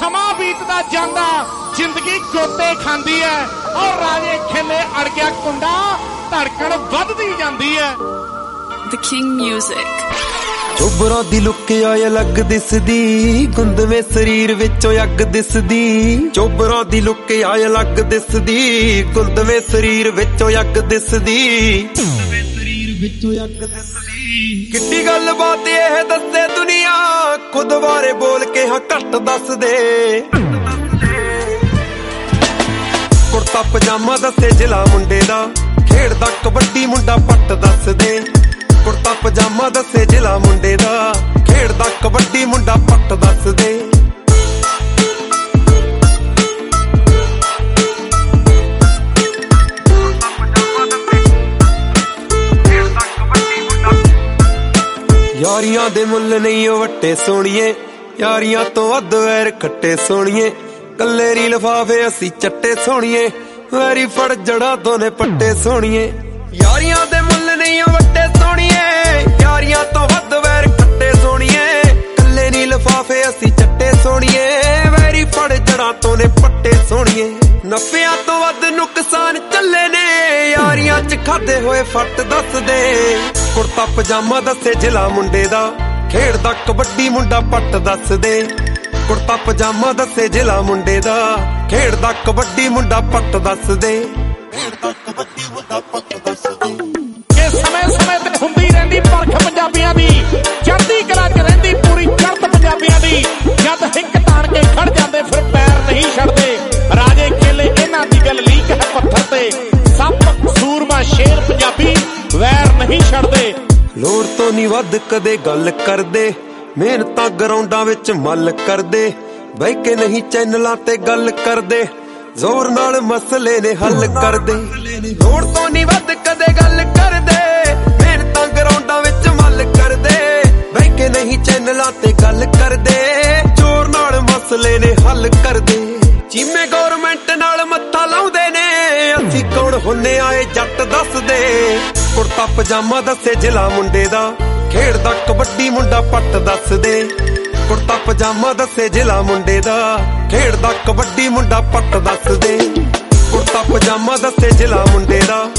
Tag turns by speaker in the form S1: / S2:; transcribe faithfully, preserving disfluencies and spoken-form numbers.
S1: समा बीतदा जांदा जिंदगी गोते खांदी है और राजे खेले अड़ गया कुंडा धड़कन वधदी जांदी है।
S2: The King Music।
S3: चोबरा दी लुक आए अलग दिसदी गुंदवे शरीर विचों अग दिसदी। चोबरा दी लुक आए अलग दिसदी गुंदवे शरीर विचों अग दिसदी। किड्डी गल बात यह दसे दुनिया खुद बारे बोल के हाँ घट दस दे। कुर्ता पजामा दसे जिला मुंडे दा खेड़दा कबड्डी मुंडा पट दस दे। कुर्ता पजामा दसे जिला मुंडे दा खेड़दा कबड्डी मुंडा पट दस दे। यारियां दे मुल नहीं ओ वट्टे सोनिए यारियां तो अद वैर खट्टे सोनिए। कल्लेरी लिफाफे असी चट्टे सोनिए वैरी फड़ जड़ा दोने पट्टे सोनिए। यारियां दे मुल नहीं ओ वट्टे सोनिए यारियां तो अद वैर खट्टे सोनिए। कल्लेरी लिफाफे असी चट्टे सोनिए वैरी फड़ जड़ा दोने पट्टे सोनिए। नफियां तो वध नुकसान चले ने यारियां च खादे होए फट दस दे। कुर्ता पजामा दसे जिला मुंडे दा खेड़दा कबड्डी मुंडा पट दस दे। कुर्ता पजामा दसे जिला मुंडे दा खेड़दा कबड्डी मुंडा पट दस दे।
S1: समय समय ते हुंदी रहिंदी परख पंजाबियां दी चढ़दी कला च रहिंदी पूरी चढ़त पंजाबियां दी। जद हिक ताण के खड़ जांदे फिर पैर नहीं छड़दे। राजे खेले इन्हां दी गल लीक है पत्थर ते सप सूरमा शेर पंजाबी वैर नहीं छड़दे।
S3: लोड़ तो नहीं वध कदे गल करदे मेहनतां ग्राउंडां विच मल करदे। बह के नहीं चैनलां ते गल करदे जोर नाल मसले ने हल करदे। लोड़ तो नहीं वध कदे गल करदे मेहनतां ग्राउंडां विच मल करदे। बह के नहीं चैनलां ते गल करदे जोर नाल मसले ने हल करदे। चीमे गौरमेंट नाल मत्था लाउंदे ने असीं कौण हुन्ने आए जट दस दे। कुर्ता पजामा दसे जिला मुंडे दा खेड़दा कबड्डी मुंडा पट दस दे। कुर्ता पजामा दसे जिला मुंडे दा खेड़दा कबड्डी मुंडा पट दस दे। कुर्ता पजामा दसे जिला मुंडे दा